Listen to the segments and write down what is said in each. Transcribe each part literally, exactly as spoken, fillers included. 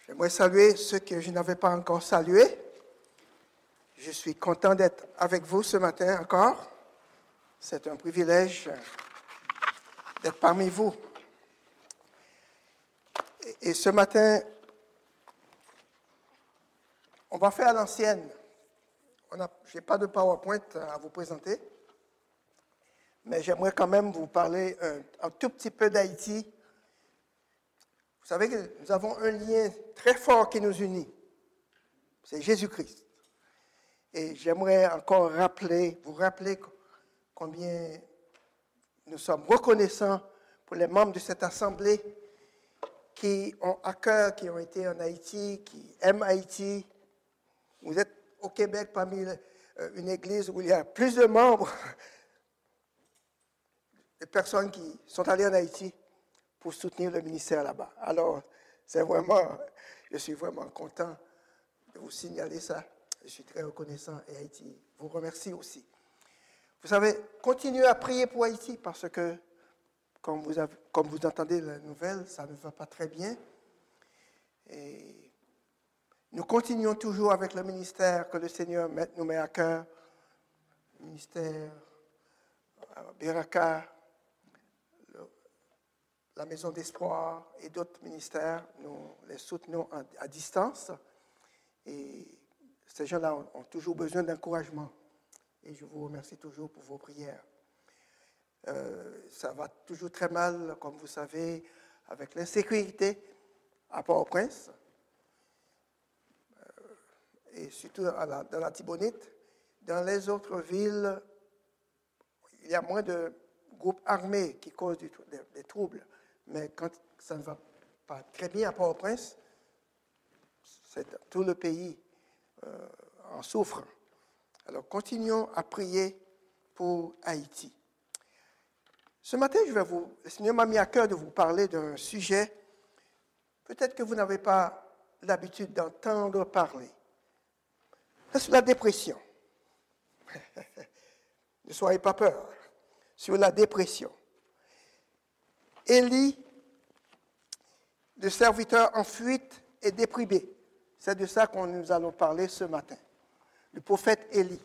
J'aimerais saluer ceux que je n'avais pas encore salués. Je suis content d'être avec vous ce matin encore. C'est un privilège d'être parmi vous. Et ce matin, on va faire à l'ancienne. Je n'ai pas de PowerPoint à vous présenter, mais j'aimerais quand même vous parler un, un tout petit peu d'Haïti. Vous savez que nous avons un lien très fort qui nous unit. C'est Jésus-Christ. Et j'aimerais encore rappeler, vous rappeler combien nous sommes reconnaissants pour les membres de cette assemblée qui ont à cœur, qui ont été en Haïti, qui aiment Haïti. Vous êtes au Québec parmi une église où il y a plus de membres, de personnes qui sont allées en Haïti pour soutenir le ministère là-bas. Alors, c'est vraiment, je suis vraiment content de vous signaler ça. Je suis très reconnaissant et Haïti vous remercie aussi. Vous savez, continuez à prier pour Haïti parce que, comme vous, avez, comme vous entendez la nouvelle, ça ne va pas très bien. Et nous continuons toujours avec le ministère que le Seigneur nous met à cœur, le ministère Beraka, la Maison d'Espoir et d'autres ministères, nous les soutenons à distance. Et ces gens-là ont, ont toujours besoin d'encouragement. Et je vous remercie toujours pour vos prières. Euh, ça va toujours très mal, comme vous savez, avec l'insécurité à Port-au-Prince. Euh, et surtout à la, dans la Tibonite. Dans les autres villes, il y a moins de groupes armés qui causent du, des, des troubles. Mais quand ça ne va pas très bien à Port-au-Prince, c'est, tout le pays euh, en souffre. Alors, continuons à prier pour Haïti. Ce matin, je vais vous, le Seigneur m'a mis à cœur de vous parler d'un sujet, peut-être que vous n'avez pas l'habitude d'entendre parler. C'est la dépression. Ne soyez pas peur. Sur la dépression. Élie, le serviteur en fuite, est déprimé. C'est de ça que nous allons parler ce matin. Le prophète Élie.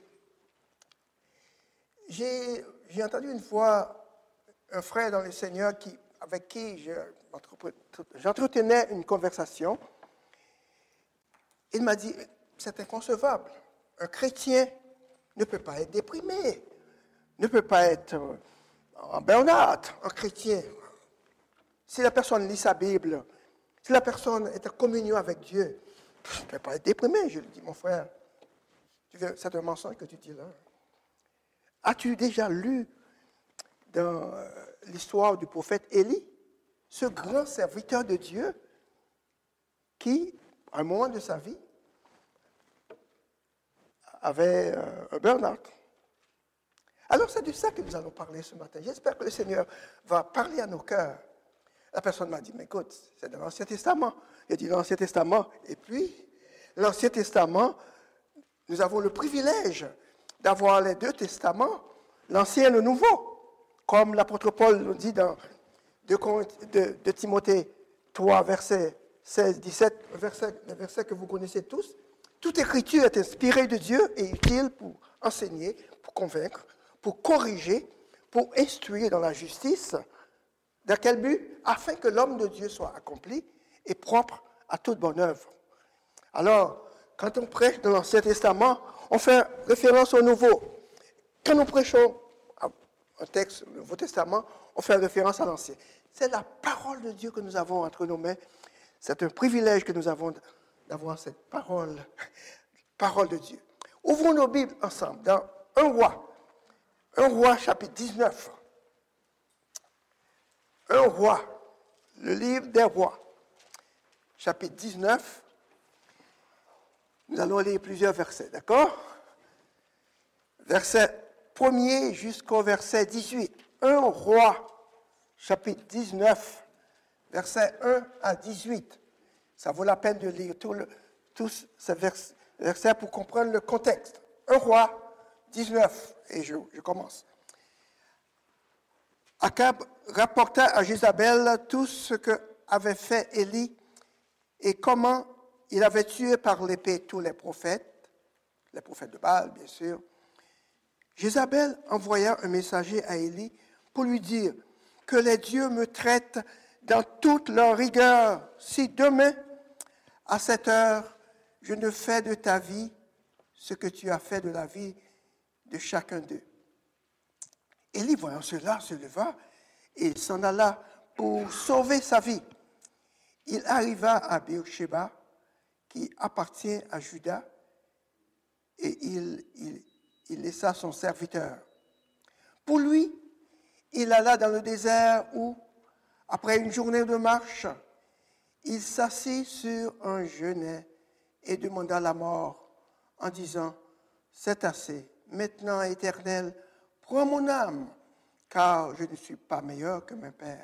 J'ai, j'ai entendu une fois un frère dans le Seigneur qui, avec qui je, j'entretenais une conversation. Il m'a dit, c'est inconcevable. Un chrétien ne peut pas être déprimé, ne peut pas être en burn-out, un chrétien. Si la personne lit sa Bible, si la personne est en communion avec Dieu, je ne peux pas être déprimé. Je lui dis, mon frère, c'est un mensonge que tu dis là. As-tu déjà lu dans l'histoire du prophète Élie, ce grand serviteur de Dieu qui, à un moment de sa vie, avait un burn-out? Alors, c'est de ça que nous allons parler ce matin. J'espère que le Seigneur va parler à nos cœurs. La personne m'a dit, mais écoute, c'est dans l'Ancien Testament. Il a dit l'Ancien Testament. Et puis, l'Ancien Testament, nous avons le privilège d'avoir les deux testaments, l'Ancien et le Nouveau. Comme l'apôtre Paul nous dit dans deux de, de Timothée trois, versets seize, dix-sept, verset, le verset que vous connaissez tous. Toute écriture est inspirée de Dieu et utile pour enseigner, pour convaincre, pour corriger, pour instruire dans la justice. Dans quel but? Afin que l'homme de Dieu soit accompli et propre à toute bonne œuvre. Alors, quand on prêche dans l'Ancien Testament, on fait référence au Nouveau. Quand nous prêchons un texte, le Nouveau Testament, on fait référence à l'Ancien. C'est la parole de Dieu que nous avons entre nos mains. C'est un privilège que nous avons d'avoir cette parole, parole de Dieu. Ouvrons nos Bibles ensemble dans un roi. un roi, chapitre dix-neuf. un roi, le livre des rois, chapitre dix-neuf. Nous allons lire plusieurs versets, d'accord? Verset premier jusqu'au verset dix-huit. un roi, chapitre dix-neuf, versets un à dix-huit. Ça vaut la peine de lire tout le, tous ces vers, versets pour comprendre le contexte. un roi, dix-neuf, et je, je commence. Akab rapporta à Jézabel tout ce que avait fait Élie et comment il avait tué par l'épée tous les prophètes, les prophètes de Baal, bien sûr, Jézabel envoya un messager à Élie pour lui dire que les dieux me traitent dans toute leur rigueur si demain, à cette heure, je ne fais de ta vie ce que tu as fait de la vie de chacun d'eux. Élie, voyant cela, se leva et s'en alla pour sauver sa vie. Il arriva à Beersheba, qui appartient à Juda, et il, il, il laissa son serviteur. Pour lui, il alla dans le désert où, après une journée de marche, il s'assit sur un genêt et demanda la mort en disant « C'est assez, maintenant, Éternel, prends mon âme, car je ne suis pas meilleur que mon père. »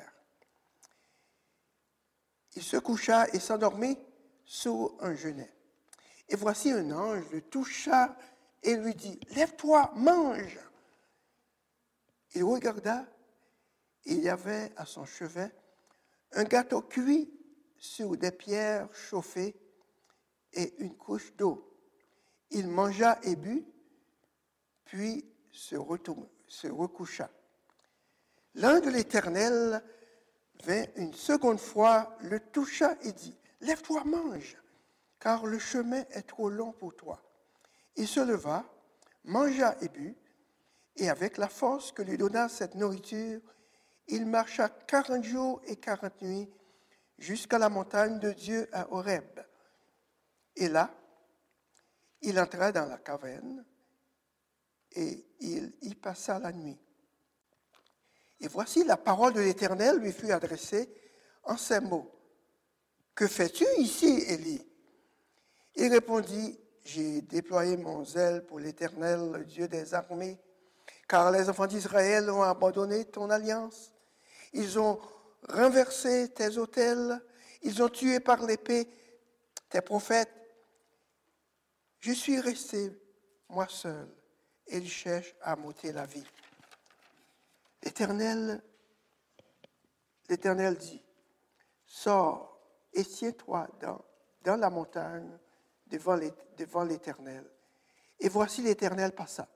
Il se coucha et s'endormit sous un genêt. Et voici un ange le toucha et lui dit « Lève-toi, mange !» Il regarda, et il y avait à son chevet un gâteau cuit sur des pierres chauffées et une couche d'eau. Il mangea et but, puis se, retourne, se recoucha. L'ange de l'Éternel vint une seconde fois, le toucha et dit « Lève-toi, mange, car le chemin est trop long pour toi. » Il se leva, mangea et but, et avec la force que lui donna cette nourriture, il marcha quarante jours et quarante nuits jusqu'à la montagne de Dieu à Horeb. Et là, il entra dans la caverne et il y passa la nuit. Et voici la parole de l'Éternel lui fut adressée en ces mots. « Que fais-tu ici, Élie ?» Il répondit, « J'ai déployé mon zèle pour l'Éternel, le Dieu des armées, car les enfants d'Israël ont abandonné ton alliance. Ils ont renversé tes autels, ils ont tué par l'épée tes prophètes. Je suis resté, moi seul, et ils cherchent à m'ôter la vie. » L'Éternel, l'Éternel dit, « Sors et tiens-toi dans, dans la montagne devant, les, devant l'Éternel. » Et voici l'Éternel passa.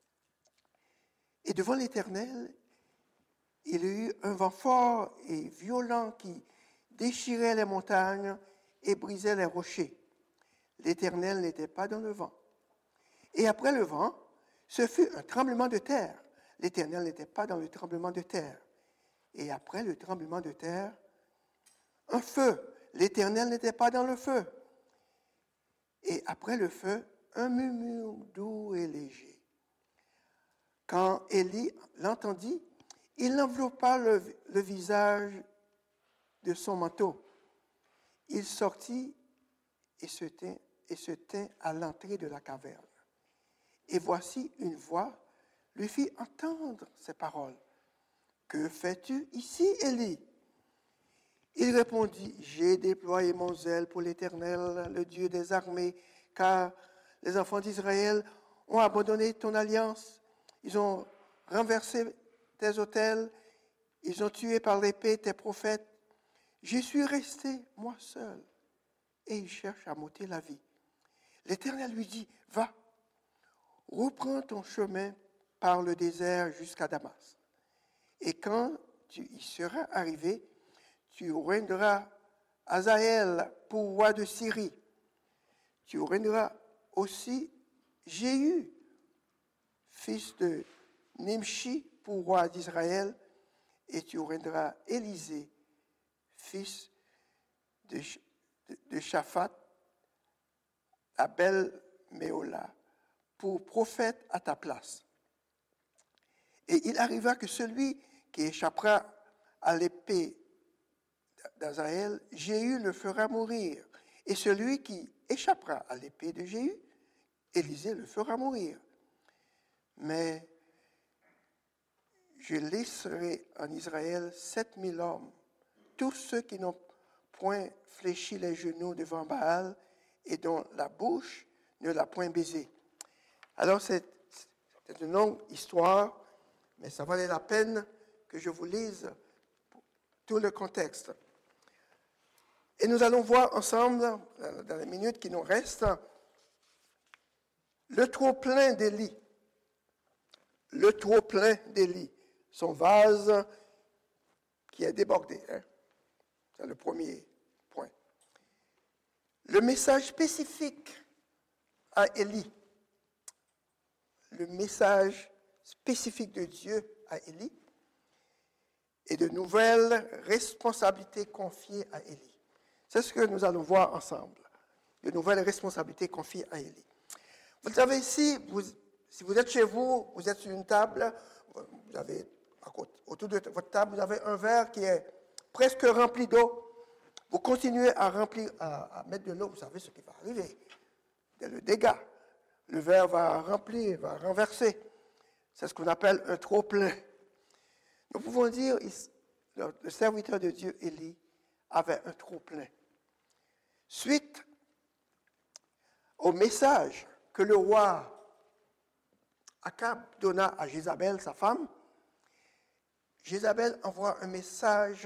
Et devant l'Éternel, il y eut un vent fort et violent qui déchirait les montagnes et brisait les rochers. L'Éternel n'était pas dans le vent. Et après le vent, ce fut un tremblement de terre. L'Éternel n'était pas dans le tremblement de terre. Et après le tremblement de terre, un feu. L'Éternel n'était pas dans le feu. Et après le feu, un murmure doux et léger. Quand Élie l'entendit, il enveloppa le, le visage de son manteau. Il sortit et se tint, et se tint à l'entrée de la caverne. Et voici une voix lui fit entendre ces paroles. « Que fais-tu ici, Élie ?» Il répondit, « J'ai déployé mon zèle pour l'Éternel, le Dieu des armées, car les enfants d'Israël ont abandonné ton alliance. Ils ont renversé tes autels, ils ont tué par l'épée tes prophètes. Je suis resté, moi seul, et ils cherchent à m'ôter la vie. » L'Éternel lui dit, « Va, reprends ton chemin par le désert jusqu'à Damas. Et quand tu y seras arrivé, tu oindras Hazaël pour roi de Syrie. Tu oindras aussi Jéhu, fils de Nimshi, pour roi d'Israël, et tu oindras Élisée, fils de, de, de Shaphat, à Bel-Méola, pour prophète à ta place. Et il arriva que celui qui échappera à l'épée d'Hazaël, Jéhu le fera mourir. Et celui qui échappera à l'épée de Jéhu, Élisée le fera mourir. Mais je laisserai en Israël sept mille hommes, tous ceux qui n'ont point fléchi les genoux devant Baal et dont la bouche ne l'a point baisé. Alors c'est, c'est une longue histoire, mais ça valait la peine que je vous lise tout le contexte. Et nous allons voir ensemble, dans les minutes qui nous restent, le trop-plein d'Élie. Le trop-plein d'Élie. Son vase qui est débordé. Hein? C'est le premier point. Le message spécifique à Élie. Le message spécifique de Dieu à Élie et de nouvelles responsabilités confiées à Élie. C'est ce que nous allons voir ensemble. De nouvelles responsabilités confiées à Élie. Vous savez, ici, vous, si vous êtes chez vous, vous êtes sur une table, vous avez, autour de votre table, vous avez un verre qui est presque rempli d'eau. Vous continuez à remplir, à, à mettre de l'eau, vous savez ce qui va arriver. C'est le dégât. Le verre va remplir, va renverser. C'est ce qu'on appelle un trop-plein. Nous pouvons dire, le serviteur de Dieu, Élie, avait un trop-plein. Suite au message que le roi Akab donna à Jézabel, sa femme, Jézabel envoie un message,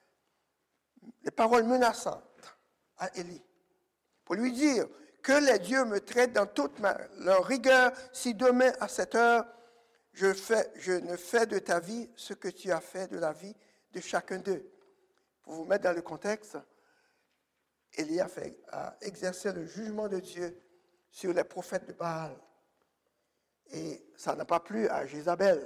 des paroles menaçantes à Élie, pour lui dire que les dieux me traitent dans toute ma, leur rigueur si demain à cette heure, je, fais, je ne fais de ta vie ce que tu as fait de la vie de chacun d'eux. Pour vous mettre dans le contexte, Élie a, fait, a exercé le jugement de Dieu sur les prophètes de Baal. Et ça n'a pas plu à Jézabel.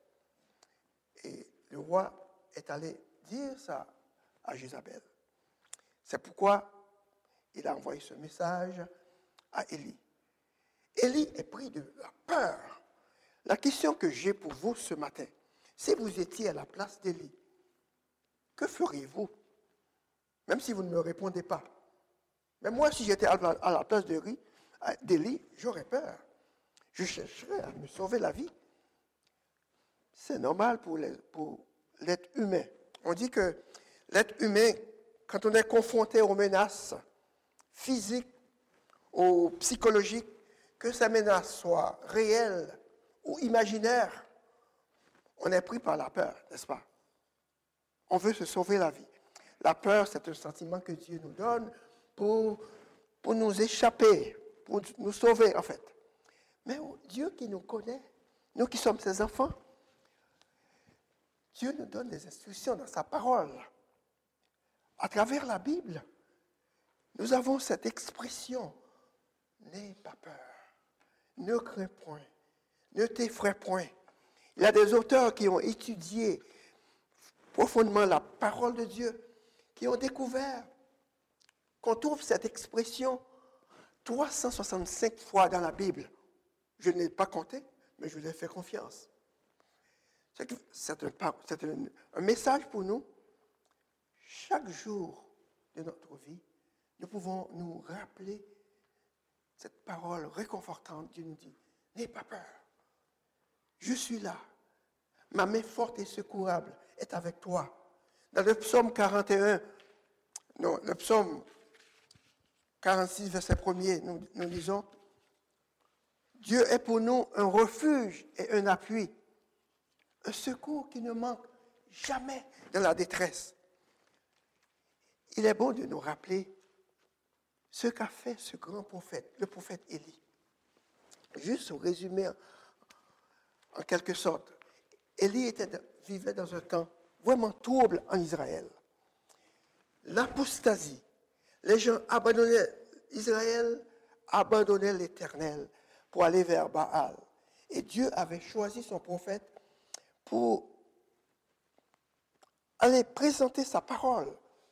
Et le roi est allé dire ça à Jézabel. C'est pourquoi il a envoyé ce message à Élie. Élie est pris de la peur. La question que j'ai pour vous ce matin, si vous étiez à la place d'Élie, que feriez-vous? Même si vous ne me répondez pas. Mais moi, si j'étais à la place d'Élie, j'aurais peur. Je chercherais à me sauver la vie. C'est normal pour, les, pour l'être humain. On dit que l'être humain, quand on est confronté aux menaces physiques ou psychologiques, que ces menaces soient réelles ou imaginaires, on est pris par la peur, n'est-ce pas? On veut se sauver la vie. La peur, c'est un sentiment que Dieu nous donne pour, pour nous échapper, pour nous sauver, en fait. Mais Dieu qui nous connaît, nous qui sommes ses enfants, Dieu nous donne des instructions dans sa parole. À travers la Bible, nous avons cette expression, n'aie pas peur, ne crains point, ne t'effraie point. Il y a des auteurs qui ont étudié profondément la parole de Dieu, qui ont découvert qu'on trouve cette expression trois cent soixante-cinq fois dans la Bible. Je ne l'ai pas compté, mais je lui ai fait confiance. C'est, c'est, un, c'est un, un message pour nous. Chaque jour de notre vie, nous pouvons nous rappeler cette parole réconfortante. Dieu nous dit, n'aie pas peur. Je suis là. Ma main forte et secourable est avec toi. Dans le psaume quarante et un, non, le psaume quarante-six, verset premier, nous, nous lisons, Dieu est pour nous un refuge et un appui, un secours qui ne manque jamais dans la détresse. Il est bon de nous rappeler ce qu'a fait ce grand prophète, le prophète Élie. Juste au résumé, en quelque sorte, Élie était, vivait dans un temps vraiment trouble en Israël. L'apostasie, les gens abandonnaient Israël, abandonnaient l'Éternel pour aller vers Baal. Et Dieu avait choisi son prophète pour aller présenter sa parole.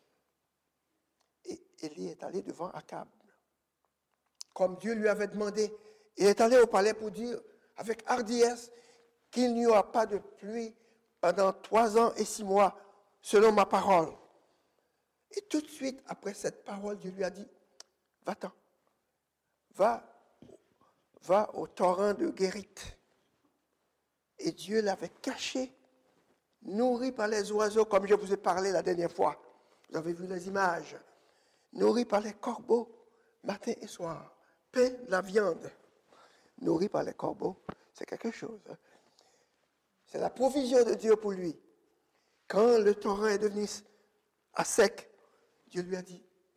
Et Élie est allé devant Akab. Comme Dieu lui avait demandé, il est allé au palais pour dire avec hardiesse qu'il n'y aura pas de pluie pendant trois ans et six mois, selon ma parole. Et tout de suite, après cette parole, Dieu lui a dit, va-t'en, va, va au torrent de Guérit. Et Dieu l'avait caché, nourri par les oiseaux, comme je vous ai parlé la dernière fois. Vous avez vu les images. Nourri par les corbeaux, matin et soir. Pain, la viande. Nourri par les corbeaux, c'est quelque chose. Hein? C'est la provision de Dieu pour lui. Quand le torrent est devenu à sec, Dieu lui a dit,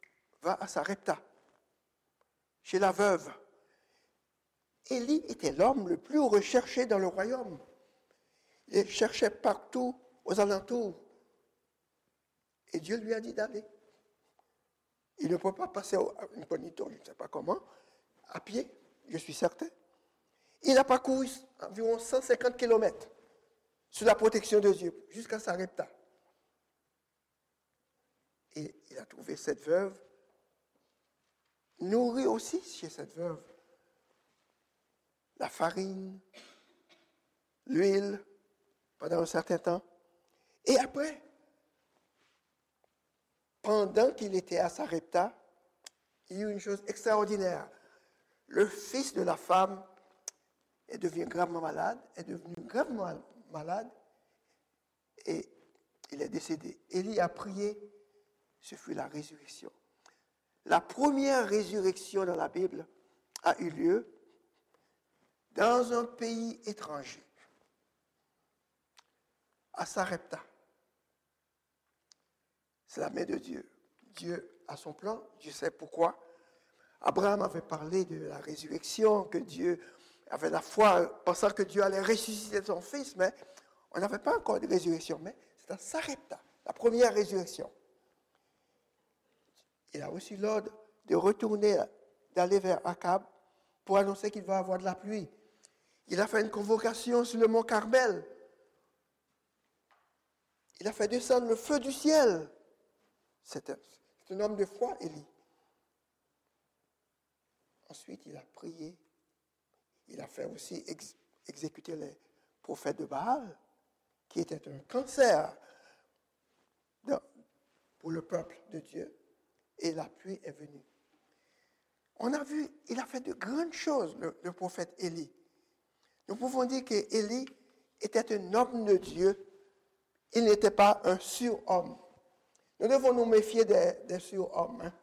va à Sarepta, chez la veuve. Élie était l'homme le plus recherché dans le royaume. Il cherchait partout aux alentours. Et Dieu lui a dit d'aller. Il ne peut pas passer à une bonito, je ne sais pas comment, à pied, je suis certain. Il a parcouru environ cent cinquante kilomètres sous la protection de Dieu, jusqu'à Sarepta. Et il a trouvé cette veuve, nourrie aussi chez cette veuve. La farine, l'huile, pendant un certain temps. Et après, pendant qu'il était à Sarepta, il y a eu une chose extraordinaire. Le fils de la femme est devenu gravement malade, est devenu gravement malade, et il est décédé. Élie a prié, ce fut la résurrection. La première résurrection dans la Bible a eu lieu dans un pays étranger, à Sarepta. C'est la main de Dieu. Dieu a son plan, Dieu sait pourquoi. Abraham avait parlé de la résurrection, que Dieu avait la foi, pensant que Dieu allait ressusciter son fils, mais on n'avait pas encore de résurrection. Mais c'est à Sarepta, la première résurrection. Il a reçu l'ordre de retourner, d'aller vers Akab pour annoncer qu'il va avoir de la pluie. Il a fait une convocation sur le mont Carmel. Il a fait descendre le feu du ciel. C'est un, c'est un homme de foi, Élie. Ensuite, il a prié. Il a fait aussi ex- exécuter les prophètes de Baal, qui étaient un cancer de, pour le peuple de Dieu. Et la pluie est venue. On a vu, il a fait de grandes choses, le, le prophète Élie. Nous pouvons dire qu'Élie était un homme de Dieu. Il n'était pas un surhomme. Nous devons nous méfier des, des surhommes. Hein?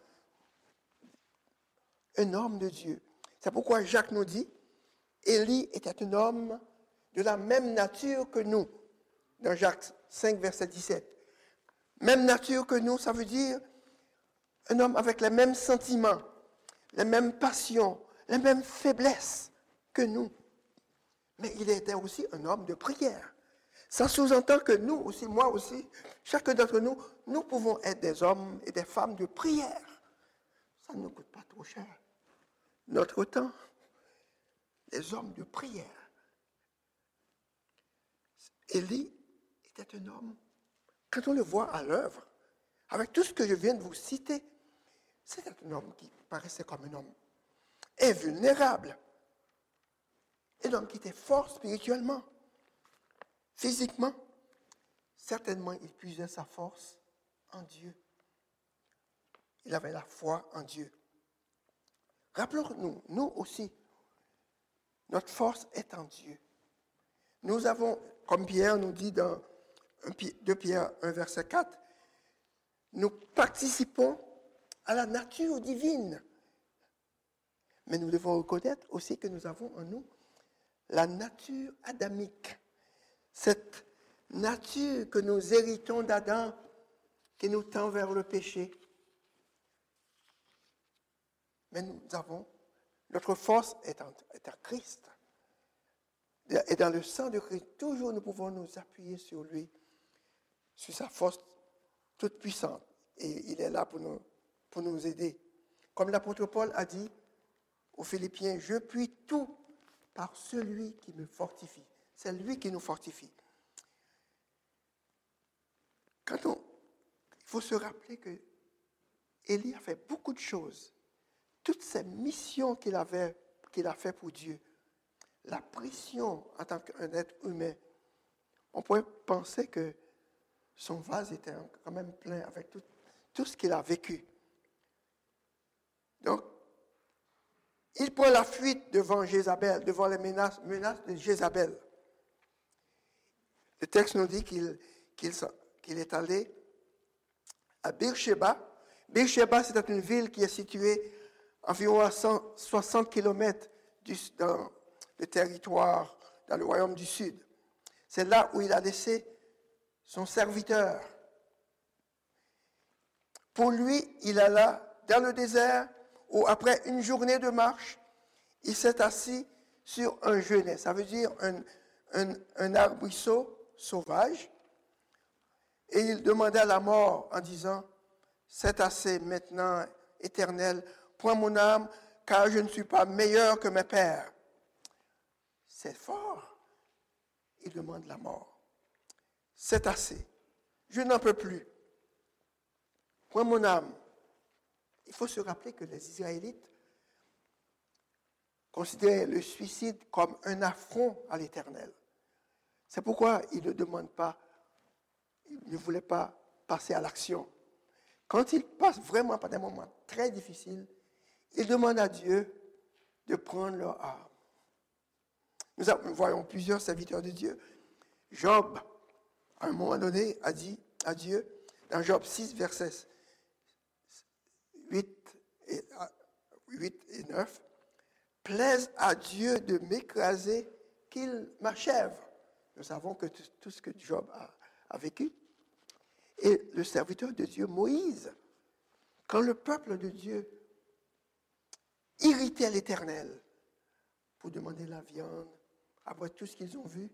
Un homme de Dieu. C'est pourquoi Jacques nous dit, Élie était un homme de la même nature que nous. Dans Jacques cinq, verset dix-sept. Même nature que nous, ça veut dire un homme avec les mêmes sentiments, les mêmes passions, les mêmes faiblesses que nous. Mais il était aussi un homme de prière. Ça sous-entend que nous aussi, moi aussi, chacun d'entre nous, nous pouvons être des hommes et des femmes de prière. Ça ne nous coûte pas trop cher. Notre temps, des hommes de prière. Élie était un homme, quand on le voit à l'œuvre, avec tout ce que je viens de vous citer, c'était un homme qui paraissait comme un homme invulnérable. Un homme qui était fort spirituellement. Physiquement, certainement, il puisait sa force en Dieu. Il avait la foi en Dieu. Rappelons-nous, nous aussi, notre force est en Dieu. Nous avons, comme Pierre nous dit dans deux Pierre un, verset quatre, nous participons à la nature divine. Mais nous devons reconnaître aussi que nous avons en nous la nature adamique. Cette nature que nous héritons d'Adam, qui nous tend vers le péché. Mais nous avons, notre force est en, est en Christ. Et dans le sang de Christ, toujours nous pouvons nous appuyer sur lui, sur sa force toute puissante. Et il est là pour nous, pour nous aider. Comme l'apôtre Paul a dit aux Philippiens, je puis tout par celui qui me fortifie. C'est lui qui nous fortifie. Quand on, il faut se rappeler que Élie a fait beaucoup de choses. Toutes ces missions qu'il avait, qu'il a fait pour Dieu, la pression en tant qu'un être humain, on pourrait penser que son vase était quand même plein avec tout, tout ce qu'il a vécu. Donc, il prend la fuite devant Jézabel, devant les menaces, menaces de Jézabel. Le texte nous dit qu'il, qu'il, qu'il est allé à Beersheba. Beersheba, c'est une ville qui est située environ à cent soixante kilomètres du, dans le territoire, dans le royaume du Sud. C'est là où il a laissé son serviteur. Pour lui, il alla dans le désert où, après une journée de marche, il s'est assis sur un genêt. Ça veut dire un, un, un arbrisseau sauvage. Et il demanda la mort en disant, « C'est assez maintenant, Éternel, prends mon âme, car je ne suis pas meilleur que mes pères. » C'est fort. Il demande la mort. « C'est assez. Je n'en peux plus. Prends mon âme. » Il faut se rappeler que les Israélites considéraient le suicide comme un affront à l'Éternel. C'est pourquoi ils ne demandent pas, ils ne voulaient pas passer à l'action. Quand ils passent vraiment par des moments très difficiles, ils demandent à Dieu de prendre leur âme. Nous voyons plusieurs serviteurs de Dieu. Job, à un moment donné, a dit à Dieu, dans Job six, versets huit et, huit et neuf, « Plaise à Dieu de m'écraser, qu'il m'achève. » Nous savons que tout, tout ce que Job a, a vécu. Et le serviteur de Dieu, Moïse, quand le peuple de Dieu irritait l'Éternel pour demander la viande, après tout ce qu'ils ont vu,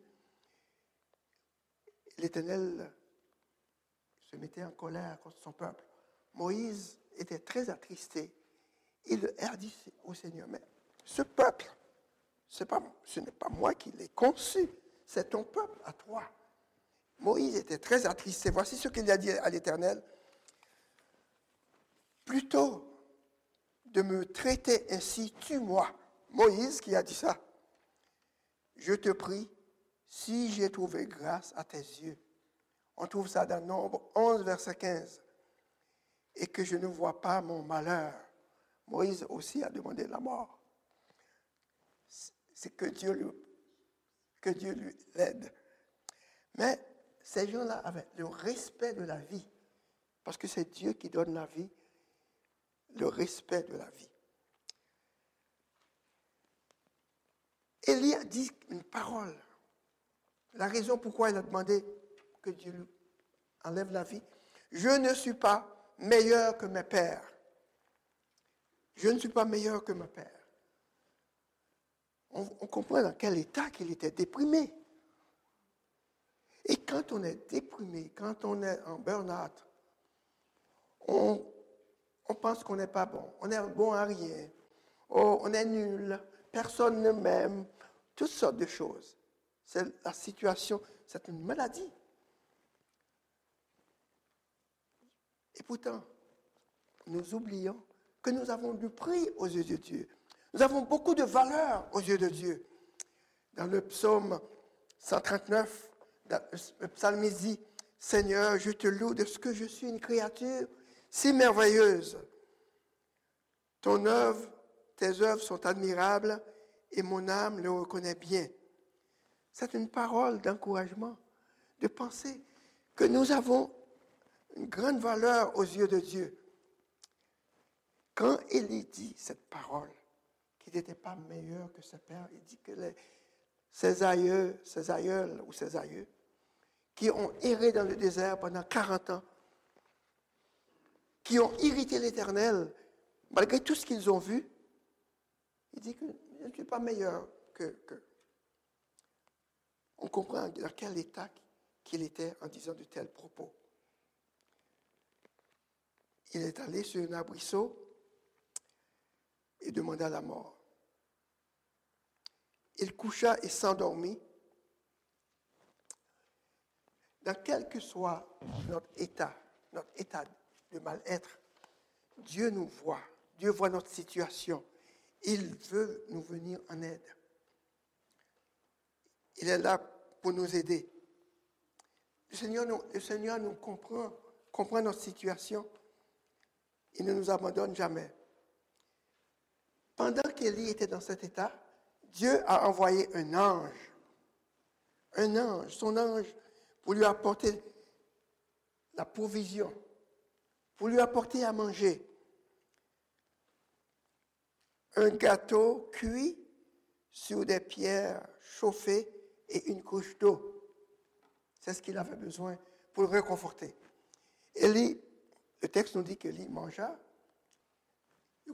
l'Éternel se mettait en colère contre son peuple. Moïse était très attristé. Il a dit au Seigneur, mais ce peuple, c'est pas, ce n'est pas moi qui l'ai conçu, c'est ton peuple à toi. Moïse était très attristé. Voici ce qu'il a dit à l'Éternel. Plutôt de me traiter ainsi, tue-moi. Moïse qui a dit ça. Je te prie, si j'ai trouvé grâce à tes yeux. On trouve ça dans Nombre onze, verset quinze. Et que je ne vois pas mon malheur. Moïse aussi a demandé la mort. C'est que Dieu lui, que Dieu lui l'aide. Mais ces gens-là avaient le respect de la vie. Parce que c'est Dieu qui donne la vie, le respect de la vie. Élie a dit une parole. La raison pourquoi il a demandé que Dieu lui enlève la vie. Je ne suis pas meilleur que mes pères. Je ne suis pas meilleur que mes pères. On, on comprend dans quel état qu'il était déprimé. Et quand on est déprimé, quand on est en burn-out, on, on pense qu'on n'est pas bon. On est bon à rien. Oh, on est nul. Personne ne m'aime. Toutes sortes de choses. C'est la situation, c'est une maladie. Et pourtant, nous oublions que nous avons du prix aux yeux de Dieu. Nous avons beaucoup de valeur aux yeux de Dieu. Dans le psaume cent trente-neuf, le psalmiste dit, « Seigneur, je te loue de ce que je suis une créature si merveilleuse. Ton œuvre, tes œuvres sont admirables et mon âme le reconnaît bien. » C'est une parole d'encouragement, de penser que nous avons une grande valeur aux yeux de Dieu. Quand Élie dit cette parole, qu'il n'était pas meilleur que ses pères, il dit que les, ses aïeux, ses aïeuls ou ses aïeux, qui ont erré dans le désert pendant quarante ans, qui ont irrité l'Éternel, malgré tout ce qu'ils ont vu, il dit que je ne suis pas meilleur que, que. On comprend dans quel état qu'il était en disant de tels propos. Il est allé sur un arbrisseau et demanda la mort. Il coucha et s'endormit. Dans quel que soit notre état, notre état de mal-être, Dieu nous voit. Dieu voit notre situation. Il veut nous venir en aide. Il est là pour nous aider. Le Seigneur nous, le Seigneur nous comprend, comprend notre situation. Il ne nous abandonne jamais. Pendant qu'Élie était dans cet état, Dieu a envoyé un ange. Un ange, son ange, pour lui apporter la provision, pour lui apporter à manger. Un gâteau cuit sur des pierres chauffées et une couche d'eau. C'est ce qu'il avait besoin pour le réconforter. Élie, le texte nous dit qu'Élie mangea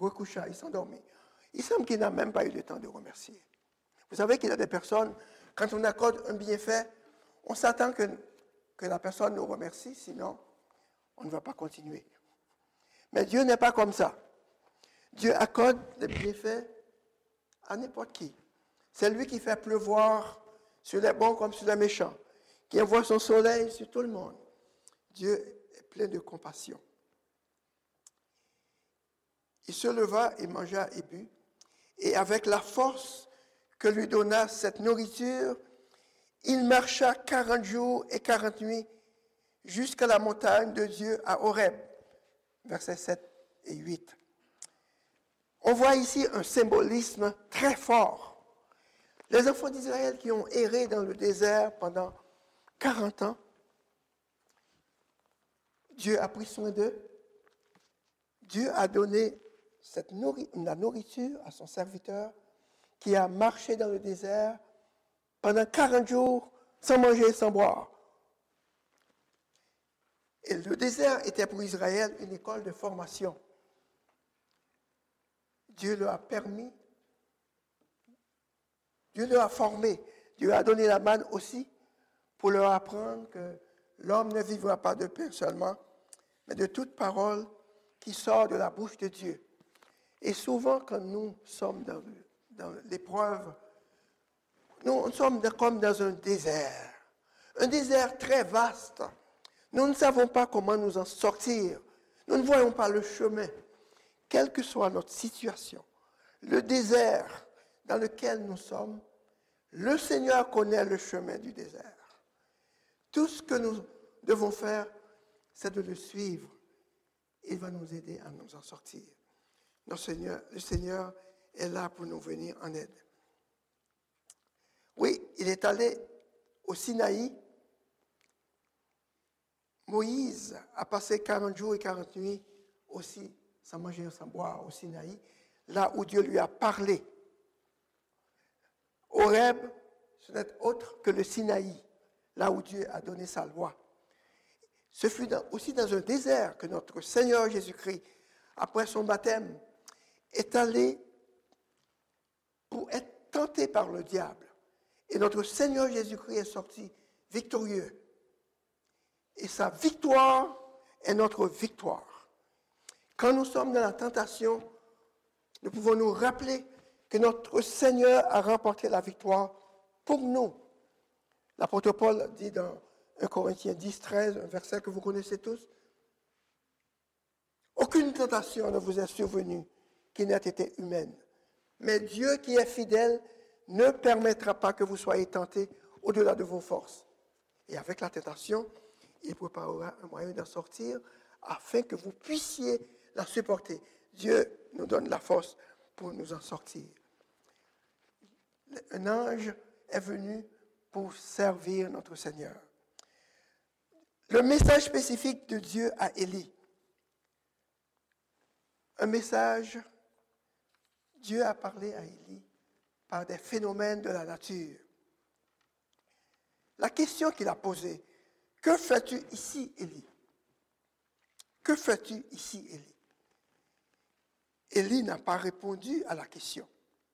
recoucha, il s'endormit. Il semble qu'il n'a même pas eu le temps de remercier. Vous savez qu'il y a des personnes, quand on accorde un bienfait, on s'attend que, que la personne nous remercie, sinon on ne va pas continuer. Mais Dieu n'est pas comme ça. Dieu accorde des bienfaits à n'importe qui. C'est lui qui fait pleuvoir sur les bons comme sur les méchants, qui envoie son soleil sur tout le monde. Dieu est plein de compassion. Il se leva et mangea et but, et avec la force que lui donna cette nourriture, il marcha quarante jours et quarante nuits jusqu'à la montagne de Dieu à Horeb. Versets sept et huit. On voit ici un symbolisme très fort. Les enfants d'Israël qui ont erré dans le désert pendant quarante ans, Dieu a pris soin d'eux. Dieu a donné cette nourri- la nourriture à son serviteur qui a marché dans le désert pendant quarante jours sans manger et sans boire. Et le désert était pour Israël une école de formation. Dieu leur a permis, Dieu leur a formé, Dieu a donné la manne aussi pour leur apprendre que l'homme ne vivra pas de pain seulement, mais de toute parole qui sort de la bouche de Dieu. Et souvent, quand nous sommes dans, dans l'épreuve, nous sommes comme dans un désert, un désert très vaste. Nous ne savons pas comment nous en sortir. Nous ne voyons pas le chemin. Quelle que soit notre situation, le désert dans lequel nous sommes, le Seigneur connaît le chemin du désert. Tout ce que nous devons faire, c'est de le suivre. Il va nous aider à nous en sortir. Notre Seigneur, le Seigneur est là pour nous venir en aide. Oui, il est allé au Sinaï. Moïse a passé quarante jours et quarante nuits aussi, sans manger et sans boire, au Sinaï, là où Dieu lui a parlé. Horeb, ce n'est autre que le Sinaï, là où Dieu a donné sa loi. Ce fut dans, aussi dans un désert que notre Seigneur Jésus-Christ, après son baptême, est allé pour être tenté par le diable. Et notre Seigneur Jésus-Christ est sorti victorieux. Et sa victoire est notre victoire. Quand nous sommes dans la tentation, nous pouvons nous rappeler que notre Seigneur a remporté la victoire pour nous. L'apôtre Paul dit dans un Corinthiens dix, treize, un verset que vous connaissez tous, « Aucune tentation ne vous est survenue qui n'ait été humaine. Mais Dieu qui est fidèle ne permettra pas que vous soyez tentés au-delà de vos forces. Et avec la tentation, il préparera un moyen d'en sortir afin que vous puissiez la supporter. Dieu nous donne la force pour nous en sortir. Un ange est venu pour servir notre Seigneur. Le message spécifique de Dieu à Élie. Un message, Dieu a parlé à Élie par des phénomènes de la nature. La question qu'il a posée, que fais-tu ici, Élie? Que fais-tu ici, Élie? Élie n'a pas répondu à la question.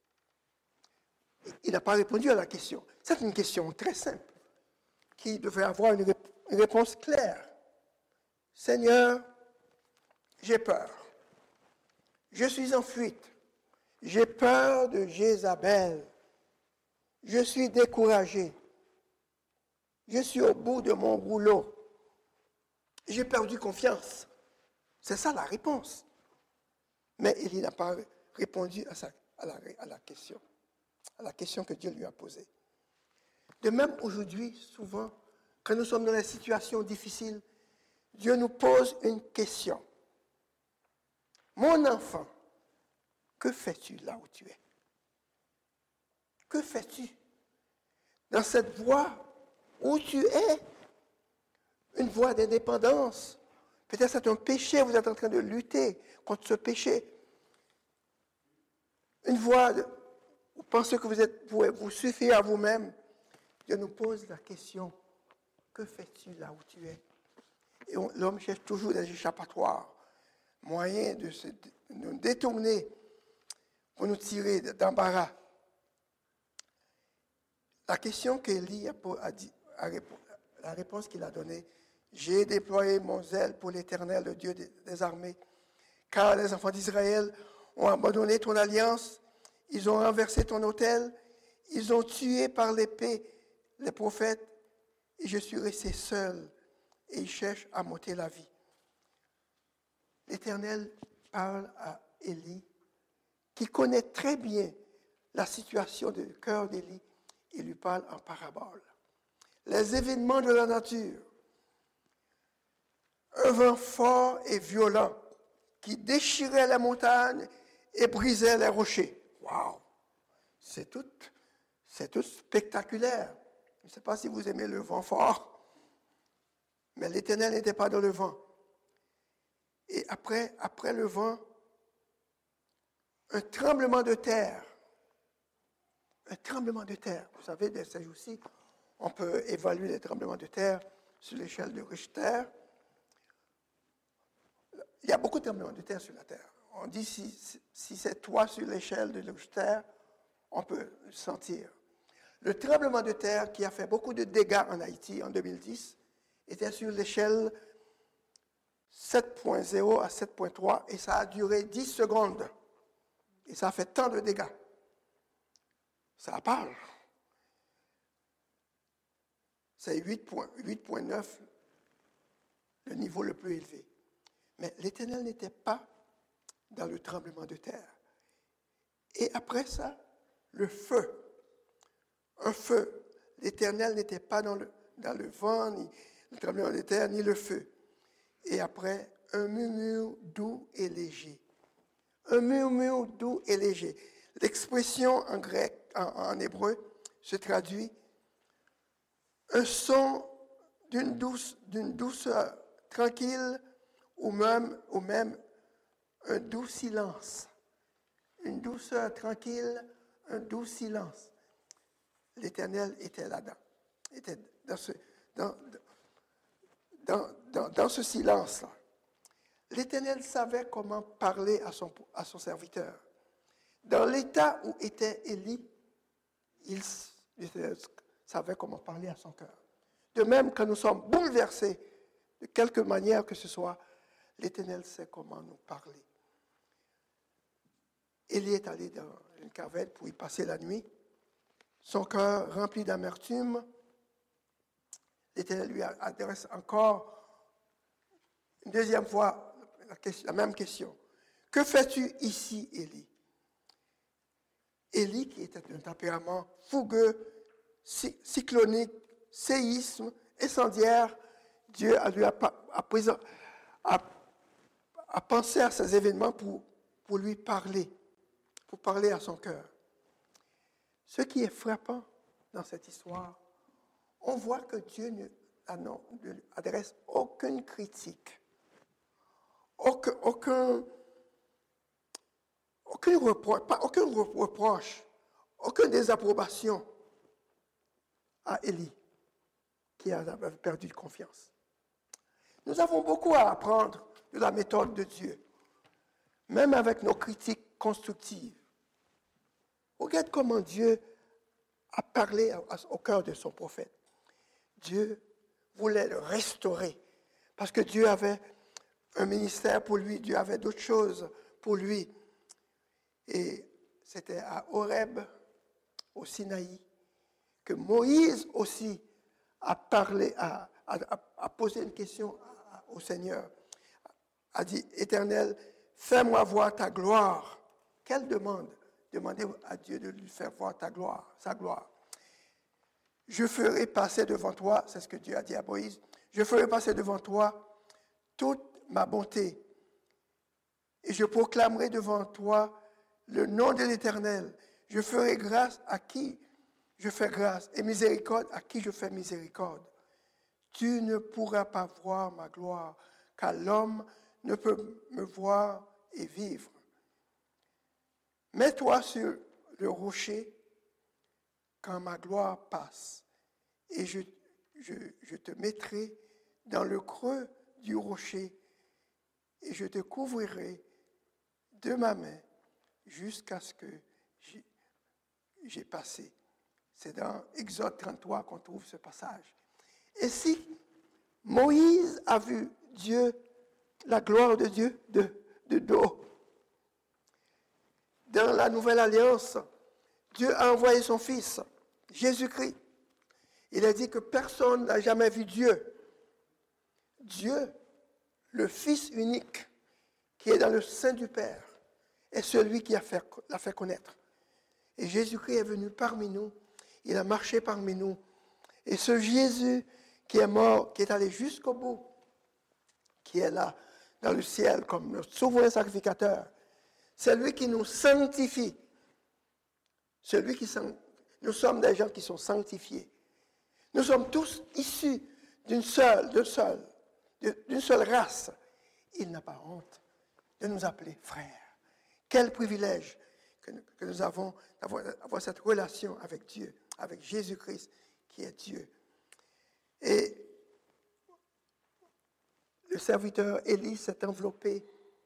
Il n'a pas répondu à la question. C'est une question très simple, qui devrait avoir une, rép- une réponse claire. Seigneur, j'ai peur. Je suis en fuite. J'ai peur de Jézabel. Je suis découragé. Je suis au bout de mon rouleau. J'ai perdu confiance. C'est ça la réponse. Mais il n'a pas répondu à, sa, à, la, à la question, à la question que Dieu lui a posée. De même, aujourd'hui, souvent, quand nous sommes dans des situations difficiles, Dieu nous pose une question. Mon enfant, que fais-tu là où tu es? Que fais-tu dans cette voie où tu es? Une voie d'indépendance. Peut-être c'est un péché, vous êtes en train de lutter contre ce péché. Une voie, de, vous pensez que vous êtes, vous, vous suffire à vous-même. Dieu nous pose la question, que fais-tu là où tu es? Et on, l'homme cherche toujours des échappatoires, moyens de se, nous détourner, pour nous tirer d'embarras. La question qu'Élie a, a dit, a, la réponse qu'il a donnée, j'ai déployé mon zèle pour l'Éternel, le Dieu des, des armées, car les enfants d'Israël ont abandonné ton alliance, ils ont renversé ton autel, ils ont tué par l'épée les prophètes, et je suis resté seul, et ils cherchent à m'ôter la vie. L'Éternel parle à Élie, qui connaît très bien la situation du cœur d'Élie. Il lui parle en parabole. Les événements de la nature, un vent fort et violent qui déchirait les montagnes et brisait les rochers. Waouh! C'est tout, c'est tout spectaculaire. Je ne sais pas si vous aimez le vent fort, mais l'Éternel n'était pas dans le vent. Et après, après le vent, un tremblement de terre. Un tremblement de terre. Vous savez, de ces jours-ci, on peut évaluer les tremblements de terre sur l'échelle de Richter. Il y a beaucoup de tremblements de terre sur la Terre. On dit si, si c'est trois sur l'échelle de Richter, on peut le sentir. Le tremblement de terre qui a fait beaucoup de dégâts en Haïti en deux mille dix était sur l'échelle sept point zéro à sept point trois et ça a duré dix secondes. Et ça a fait tant de dégâts. Ça parle. C'est huit point neuf, le niveau le plus élevé. Mais l'Éternel n'était pas dans le tremblement de terre. Et après ça, le feu. Un feu. L'Éternel n'était pas dans le, dans le vent, ni le tremblement de terre, ni le feu. Et après, un murmure doux et léger. Un murmure doux et léger. L'expression en grec, en, en hébreu, se traduit un son d'une douce, d'une douceur tranquille ou même, ou même un doux silence. Une douceur tranquille, un doux silence. L'Éternel était là-dedans. Était dans ce, dans, dans, dans, dans ce silence-là. L'Éternel savait comment parler à son, à son serviteur. Dans l'état où était Élie, il, il savait comment parler à son cœur. De même, quand nous sommes bouleversés, de quelque manière que ce soit, l'Éternel sait comment nous parler. Élie est allé dans une caverne pour y passer la nuit. Son cœur rempli d'amertume. L'Éternel lui adresse encore une deuxième fois la, question, la même question. Que fais-tu ici, Élie? Élie, qui était d'un tempérament fougueux, cyclonique, séisme, incendiaire, Dieu a lui a, a, a, a pensé à ces événements pour, pour lui parler, pour parler à son cœur. Ce qui est frappant dans cette histoire, on voit que Dieu ne, ne adresse aucune critique, aucun, aucun, aucun, reproche, pas, aucun reproche, aucune désapprobation à Élie, qui a perdu confiance. Nous avons beaucoup à apprendre de la méthode de Dieu, même avec nos critiques constructives. Regarde comment Dieu a parlé au cœur de son prophète. Dieu voulait le restaurer parce que Dieu avait un ministère pour lui, Dieu avait d'autres choses pour lui. Et c'était à Horeb, au Sinaï, que Moïse aussi a parlé, a, a, a posé une question au Seigneur, a dit, Éternel, fais-moi voir ta gloire. Quelle demande? Demandez à Dieu de lui faire voir ta gloire, sa gloire. Je ferai passer devant toi, c'est ce que Dieu a dit à Moïse, je ferai passer devant toi toute ma bonté et je proclamerai devant toi le nom de l'Éternel. Je ferai grâce à qui je fais grâce et miséricorde à qui je fais miséricorde. Tu ne pourras pas voir ma gloire, car l'homme ne peut me voir et vivre. Mets-toi sur le rocher quand ma gloire passe, et je, je, je te mettrai dans le creux du rocher, et je te couvrirai de ma main jusqu'à ce que j'ai, j'ai passé. C'est dans Exode trente-trois qu'on trouve ce passage. Et si Moïse a vu Dieu, la gloire de Dieu de, de dos, dans la nouvelle alliance, Dieu a envoyé son Fils, Jésus-Christ. Il a dit que personne n'a jamais vu Dieu. Dieu, le Fils unique, qui est dans le sein du Père, est celui qui a fait, l'a fait connaître. Et Jésus-Christ est venu parmi nous, il a marché parmi nous. Et ce Jésus qui est mort, qui est allé jusqu'au bout, qui est là, dans le ciel, comme le souverain sacrificateur, c'est lui qui nous sanctifie. Celui qui sont, nous sommes des gens qui sont sanctifiés. Nous sommes tous issus d'une seule, d'une seule, d'une seule race. Il n'a pas honte de nous appeler frères. Quel privilège que, que nous avons d'avoir, d'avoir cette relation avec Dieu, avec Jésus-Christ qui est Dieu. Et le serviteur Élie s'est enveloppé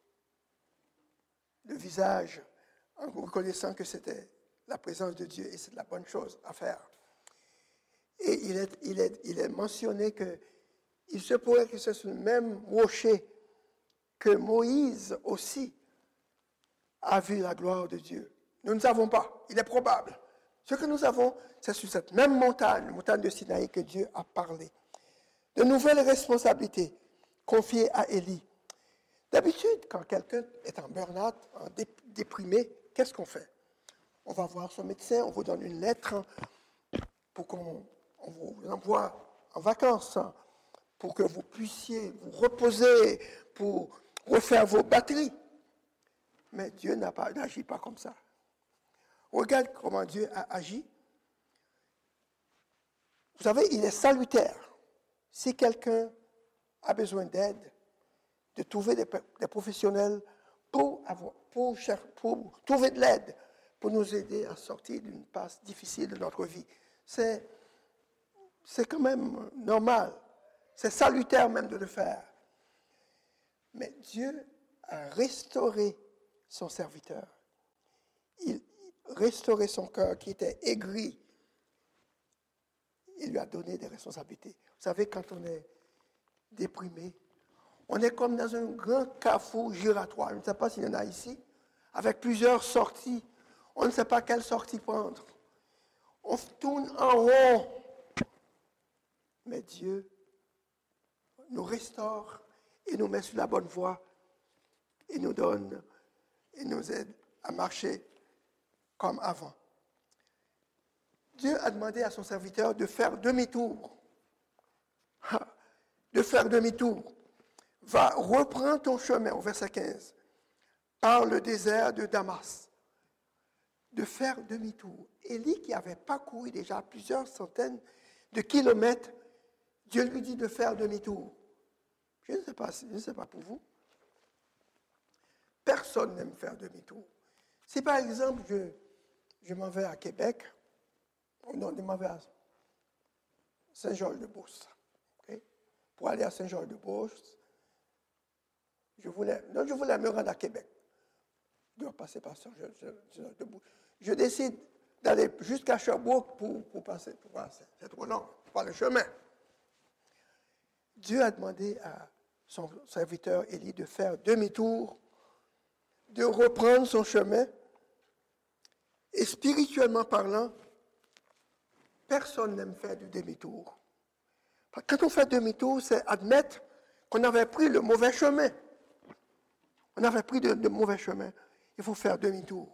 le visage en reconnaissant que c'était la présence de Dieu et c'est la bonne chose à faire. Et il est, il est, il est mentionné qu'il se pourrait que ce soit le même rocher que Moïse aussi a vu la gloire de Dieu. Nous ne savons pas, il est probable. Ce que nous avons, c'est sur cette même montagne, la montagne de Sinaï, que Dieu a parlé. De nouvelles responsabilités confiées à Élie. D'habitude, quand quelqu'un est en burn-out, en déprimé, qu'est-ce qu'on fait? On va voir son médecin, on vous donne une lettre pour qu'on on vous envoie en vacances, pour que vous puissiez vous reposer, pour refaire vos batteries. Mais Dieu n'a pas, n'agit pas comme ça. Regarde comment Dieu a agi. Vous savez, il est salutaire. Si quelqu'un a besoin d'aide, de trouver des, des professionnels pour, avoir, pour, pour trouver de l'aide, pour nous aider à sortir d'une passe difficile de notre vie. C'est, c'est quand même normal. C'est salutaire même de le faire. Mais Dieu a restauré son serviteur. Il a restauré son cœur qui était aigri. Il lui a donné des responsabilités. Vous savez, quand on est déprimé, on est comme dans un grand carrefour giratoire. Je ne sais pas s'il y en a ici, avec plusieurs sorties. On ne sait pas quelle sortie prendre. On tourne en rond. Mais Dieu nous restaure et nous met sur la bonne voie et nous donne et nous aide à marcher comme avant. Dieu a demandé à son serviteur de faire demi-tour. De faire demi-tour. Va, reprends ton chemin, au verset quinze, par le désert de Damas. De faire demi-tour. Élie, qui avait parcouru déjà plusieurs centaines de kilomètres, Dieu lui dit de faire demi-tour. Je ne sais pas, je ne sais pas pour vous. Personne n'aime faire demi-tour. Si par exemple, je, je m'en vais à Québec, non, je m'en vais à Saint-Georges-de-Beauce. Okay? Pour aller à Saint-Georges-de-Beauce, je voulais, non, je voulais me rendre à Québec. Je dois passer par Saint-Georges-de-Beauce. Je décide d'aller jusqu'à Sherbrooke pour, pour passer. Pour passer. C'est trop long, pas le chemin. Dieu a demandé à son serviteur Élie de faire demi-tour, de reprendre son chemin. Et spirituellement parlant, personne n'aime faire du demi-tour. Quand on fait demi-tour, c'est admettre qu'on avait pris le mauvais chemin. On avait pris de, de mauvais chemin. Il faut faire demi-tour.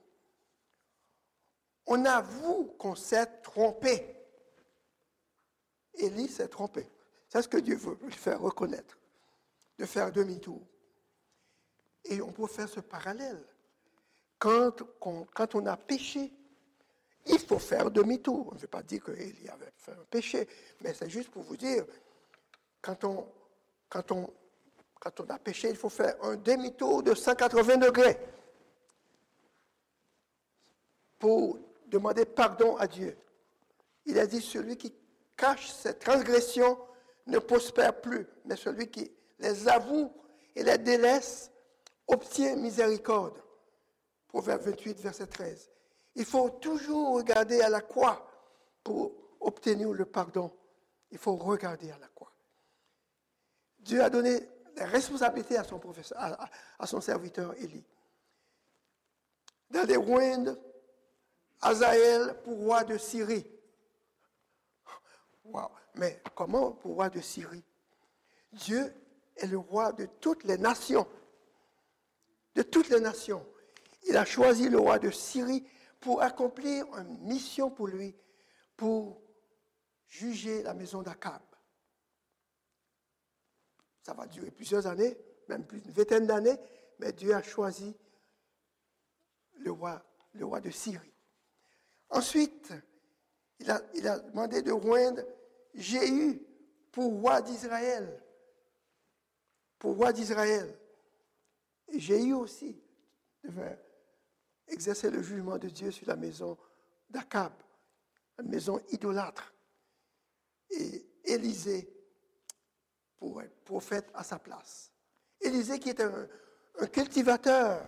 On avoue qu'on s'est trompé. Élie s'est trompé. C'est ce que Dieu veut, lui faire reconnaître, de faire demi-tour. Et on peut faire ce parallèle. Quand, quand, quand on a péché, il faut faire demi-tour. On ne veut pas dire qu'Élie avait fait un péché, mais c'est juste pour vous dire, quand on, quand on, quand on a péché, il faut faire un demi-tour de cent quatre-vingts degrés pour demander pardon à Dieu. Il a dit, celui qui cache ses transgressions ne prospère plus, mais celui qui les avoue et les délaisse obtient miséricorde. Proverbe vingt-huit, verset treize. Il faut toujours regarder à la croix pour obtenir le pardon. Il faut regarder à la croix. Dieu a donné des responsabilités à son professeur, à, à, à son serviteur Élie. Dans les rois Hazaël pour roi de Syrie. Wow. Mais comment pour roi de Syrie? Dieu est le roi de toutes les nations. De toutes les nations. Il a choisi le roi de Syrie pour accomplir une mission pour lui, pour juger la maison d'Akab. Ça va durer plusieurs années, même plus d'une vingtaine d'années, mais Dieu a choisi le roi, le roi de Syrie. Ensuite, il a, il a demandé de joindre Jéhu pour roi d'Israël. Pour roi d'Israël. Et Jéhu aussi devait exercer le jugement de Dieu sur la maison d'Akab, la maison idolâtre. Et Élisée pour être prophète à sa place. Élisée qui était un, un cultivateur.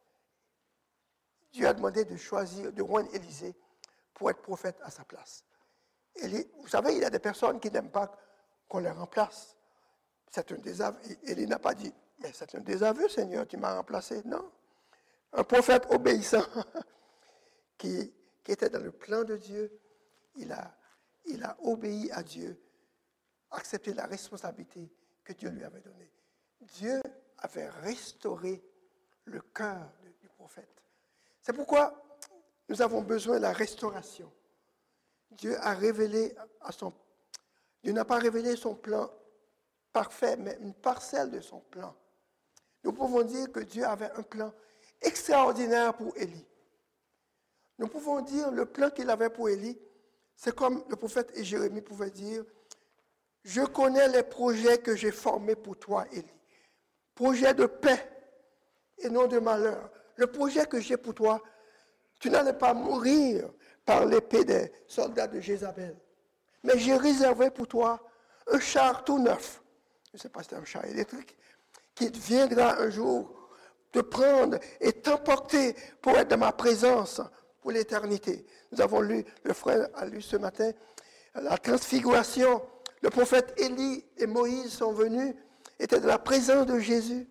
Dieu a demandé de choisir, de rendre Élisée pour être prophète à sa place. Élie, vous savez, il y a des personnes qui n'aiment pas qu'on les remplace. C'est un désaveu. Élie n'a pas dit, mais c'est un désaveu, Seigneur, tu m'as remplacé. Non. Un prophète obéissant qui, qui était dans le plan de Dieu, il a, il a obéi à Dieu, accepté la responsabilité que Dieu lui avait donnée. Dieu avait restauré le cœur du prophète. C'est pourquoi nous avons besoin de la restauration. Dieu a révélé à son, Dieu n'a pas révélé son plan parfait, mais une parcelle de son plan. Nous pouvons dire que Dieu avait un plan extraordinaire pour Élie. Nous pouvons dire le plan qu'il avait pour Élie, c'est comme le prophète Jérémie pouvait dire, je connais les projets que j'ai formés pour toi, Élie. Projets de paix et non de malheur. Le projet que j'ai pour toi, tu n'allais pas mourir par l'épée des soldats de Jézabel. Mais j'ai réservé pour toi un char tout neuf. Je ne sais pas si c'est un char électrique, qui viendra un jour te prendre et t'emporter pour être dans ma présence pour l'éternité. Nous avons lu, le frère a lu ce matin, la transfiguration. Le prophète Élie et Moïse sont venus, étaient dans la présence de Jésus.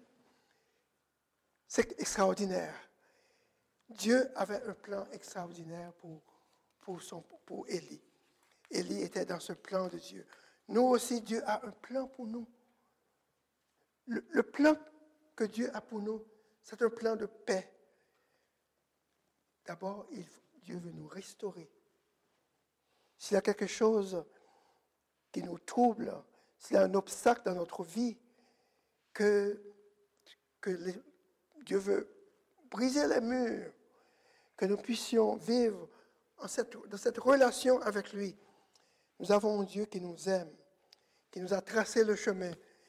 C'est extraordinaire. Dieu avait un plan extraordinaire pour, pour, son, pour Élie. Élie était dans ce plan de Dieu. Nous aussi, Dieu a un plan pour nous. Le, le plan que Dieu a pour nous, c'est un plan de paix. D'abord, il, Dieu veut nous restaurer. S'il y a quelque chose qui nous trouble, s'il y a un obstacle dans notre vie, que, que les, Dieu veut briser les murs, que nous puissions vivre en cette, dans cette relation avec lui. Nous avons un Dieu qui nous aime, qui nous a tracé le chemin,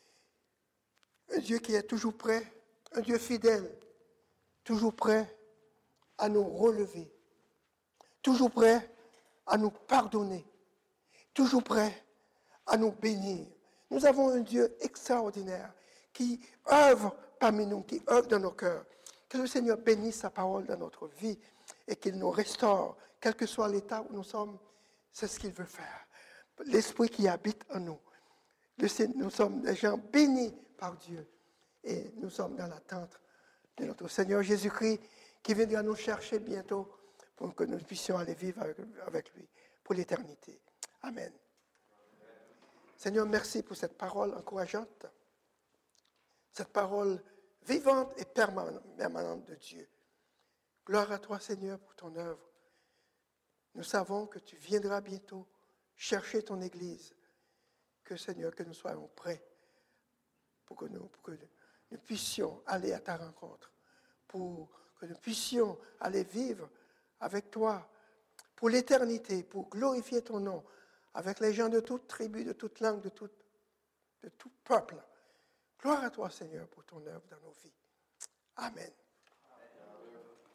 un Dieu qui est toujours prêt, un Dieu fidèle, toujours prêt à nous relever, toujours prêt à nous pardonner, toujours prêt à nous bénir. Nous avons un Dieu extraordinaire qui œuvre parmi nous, qui œuvre dans nos cœurs. Que le Seigneur bénisse sa parole dans notre vie et qu'il nous restaure, quel que soit l'état où nous sommes, c'est ce qu'il veut faire. L'Esprit qui habite en nous. Le, nous sommes des gens bénis par Dieu et nous sommes dans l'attente de notre Seigneur Jésus-Christ qui viendra nous chercher bientôt pour que nous puissions aller vivre avec, avec lui pour l'éternité. Amen. Seigneur, merci pour cette parole encourageante, cette parole vivante et permanente de Dieu. Gloire à toi, Seigneur, pour ton œuvre. Nous savons que tu viendras bientôt chercher ton Église. Que, Seigneur, que nous soyons prêts pour que nous, pour que nous puissions aller à ta rencontre, pour que nous puissions aller vivre avec toi pour l'éternité, pour glorifier ton nom, avec les gens de toute tribu, de toute langue, de tout, de tout peuple. Gloire à toi, Seigneur, pour ton œuvre dans nos vies. Amen.